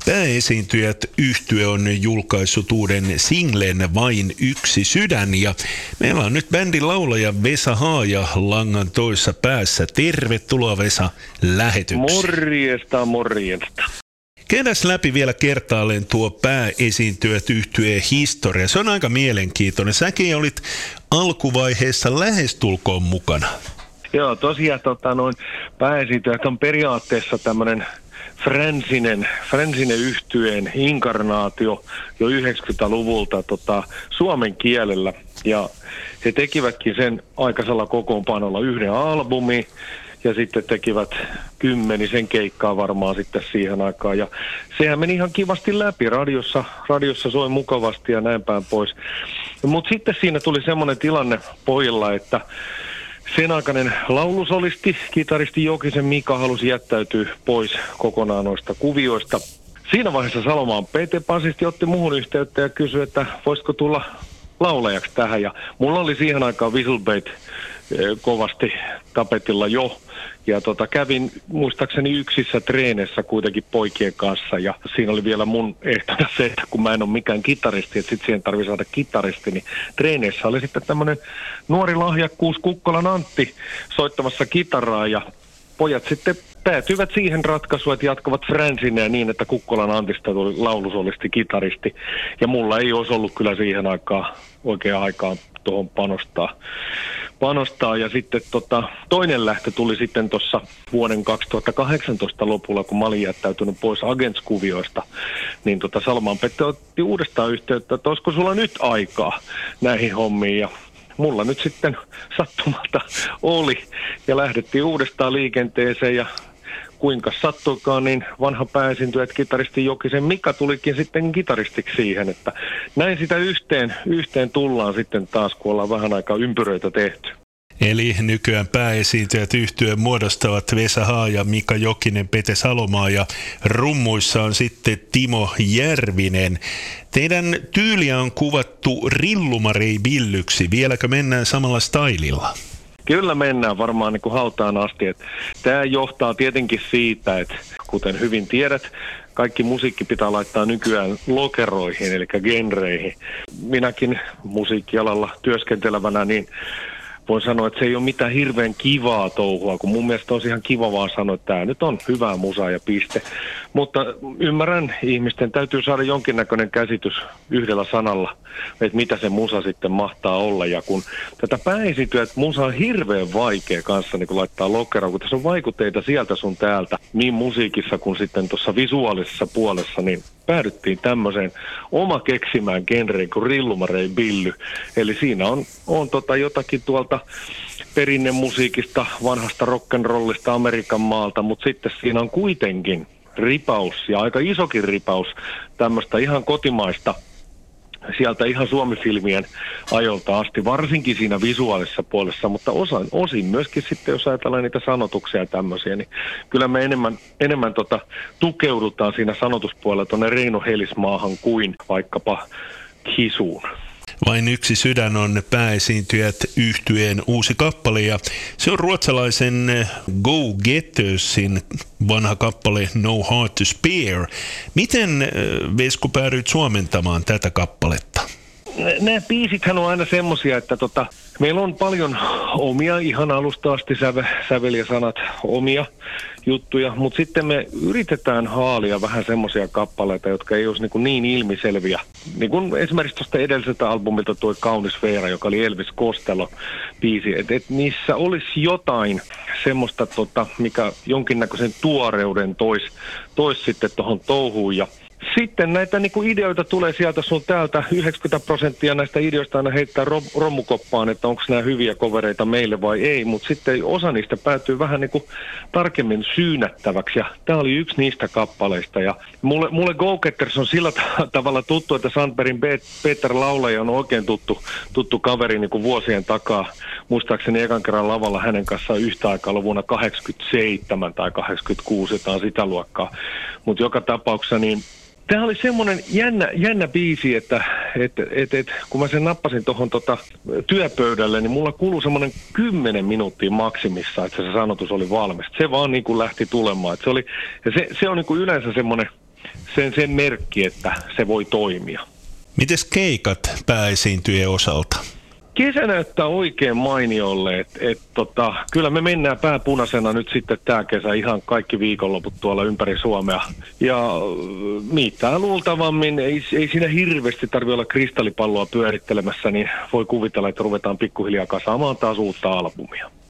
Pääesiintyjät -yhtye on julkaissut uuden singlen Vain yksi sydän, ja meillä on nyt bändin laulaja Vesa Haaja langan toisessa päässä. Tervetuloa Vesa lähetykseen. Morjesta. Käydäs läpi vielä kertaalleen tuo Pääesiintyjät -yhtyeen historia. Se on aika mielenkiintoinen. Säkin olit alkuvaiheessa lähestulkoon mukana. Joo, tosiaan Pääesiintyjät on periaatteessa tämmöinen Fransinen -yhtyeen inkarnaatio jo 90-luvulta suomen kielellä. Ja he tekivätkin sen aikaisella kokoonpanolla yhden albumi ja sitten tekivät 10 keikkaa varmaan sitten siihen aikaan. Ja sehän meni ihan kivasti läpi. Radiossa soi mukavasti ja näin päin pois. Mutta sitten siinä tuli semmoinen tilanne pojilla, että sen aikainen laulusolisti, kitaristi Jokisen Mika halusi jättäytyä pois kokonaan noista kuvioista. Siinä vaiheessa Salomaan Pete basisti otti muhun yhteyttä ja kysyi, että voisiko tulla laulajaksi tähän. Ja mulla oli siihen aikaan Whistleblade kovasti tapetilla jo. Ja kävin muistaakseni yksissä treeneissä kuitenkin poikien kanssa, ja siinä oli vielä mun ehtona se, että kun mä en ole mikään kitaristi, että sitten siihen tarvii saada kitaristi, niin treeneissä oli sitten tämmöinen nuori lahjakkuus Kukkolan Antti soittamassa kitaraa, ja pojat sitten päätyivät siihen ratkaisuun, että jatkavat Fransinea niin, että Kukkolan Antista tuli laulusolisti kitaristi, ja mulla ei olisi ollut kyllä siihen aikaan oikea aikaa tuohon panostaa. Ja sitten toinen lähtö tuli sitten tuossa vuoden 2018 lopulla, kun mä olin jättäytynyt pois Agents-kuvioista, niin Salmaan Pette otti uudestaan yhteyttä, että olisiko sulla nyt aikaa näihin hommiin, ja mulla nyt sitten sattumalta oli, ja lähdettiin uudestaan liikenteeseen, ja kuinka sattuikaan, niin vanha pääesiintyjä, että kitaristi Jokisen Mika tulikin sitten kitaristiksi siihen, että näin sitä yhteen tullaan sitten taas, kun ollaan vähän aikaa ympyröitä tehty. Eli nykyään Pääesiintyjät -yhtyeen muodostavat Vesa Haaja, Mika Jokinen, Pete Salomaa, ja rummuissa on sitten Timo Järvinen. Teidän tyyliä on kuvattu rillumarei-billyksi. Vieläkö mennään samalla stylilla? Kyllä mennään varmaan niin kuin hautaan asti. Tämä johtaa tietenkin siitä, että kuten hyvin tiedät, kaikki musiikki pitää laittaa nykyään lokeroihin, eli genreihin. Minäkin musiikkialalla työskentelevänä, niin voin sanoa, että se ei ole mitään hirveän kivaa touhua, kun mun mielestä on ihan kiva vaan sanoa, että tämä nyt on hyvää musaa ja piste. Mutta ymmärrän, ihmisten täytyy saada jonkinnäköinen käsitys yhdellä sanalla, että mitä se musa sitten mahtaa olla. Ja kun tätä pääesiintyä, että musa on hirveän vaikea kanssa niin kun laittaa lokeroon, kun tässä on vaikutteita sieltä sun täältä, niin musiikissa kuin sitten tuossa visuaalisessa puolessa, niin päädyttiin tämmöiseen oma keksimään genreen kuin rillumarei billy. Eli siinä on jotakin tuolta perinnemusiikista, vanhasta rock'n'rollista Amerikan maalta, mutta sitten siinä on kuitenkin ripaus, ja aika isokin ripaus, tämmöistä ihan kotimaista, sieltä ihan Suomi-filmien ajolta asti, varsinkin siinä visuaalisessa puolessa, mutta osin myöskin sitten, jos ajatellaan niitä sanotuksia ja tämmöisiä, niin kyllä me enemmän tukeudutaan siinä sanotuspuolella tuonne Reino Helismaahan kuin vaikkapa Hisuun. Vain yksi sydän on Pääesiintyjät -yhtyeen uusi kappale, ja se on ruotsalaisen Go Gettersin vanha kappale No Heart to Spare. Miten, Vesku, päädyit suomentamaan tätä kappaletta? Nämä biisithän on aina semmosia, että meillä on paljon omia, ihan alusta asti säveliä-sanat, omia juttuja, mutta sitten me yritetään haalia vähän semmoisia kappaleita, jotka ei olisi niin ilmiselviä. Niin kuin esimerkiksi tuosta edelliseltä albumilta tuo Kaunis Veera, joka oli Elvis Costello-biisi, että niissä olisi jotain semmoista, mikä jonkinnäköisen tuoreuden tois sitten tuohon touhuun. Ja sitten näitä ideoita tulee sieltä sun täältä. 90% näistä ideoista aina heittää romukoppaan, että onko nämä hyviä kovereita meille vai ei. Mutta sitten osa niistä päätyy vähän tarkemmin syynättäväksi. Ja tämä oli yksi niistä kappaleista. Ja mulle Go Getters on sillä tavalla tuttu, että Sandbergin Peter laulaja on oikein tuttu kaveri vuosien takaa. Muistaakseni ekan kerran lavalla hänen kanssaan yhtä aikaa vuonna 87 tai 86, jotain sitä luokkaa. Mutta joka tapauksessa niin tämä oli semmoinen jännä biisi, että kun mä sen nappasin tuohon työpöydälle, niin mulla kului semmoinen 10 minuuttia maksimissa, että se sanotus oli valmis. Se vaan lähti tulemaan. Että se on yleensä semmoinen sen merkki, että se voi toimia. Mites keikat pääesiintyjien osalta? Kesä näyttää oikein mainiolle, kyllä me mennään pääpunaisena nyt sitten tää kesä ihan kaikki viikonloput tuolla ympäri Suomea. Ja mitään luultavammin, ei siinä hirveästi tarvitse olla kristallipalloa pyörittelemässä, niin voi kuvitella, että ruvetaan pikkuhiljaa kasaamaan taas uutta albumia.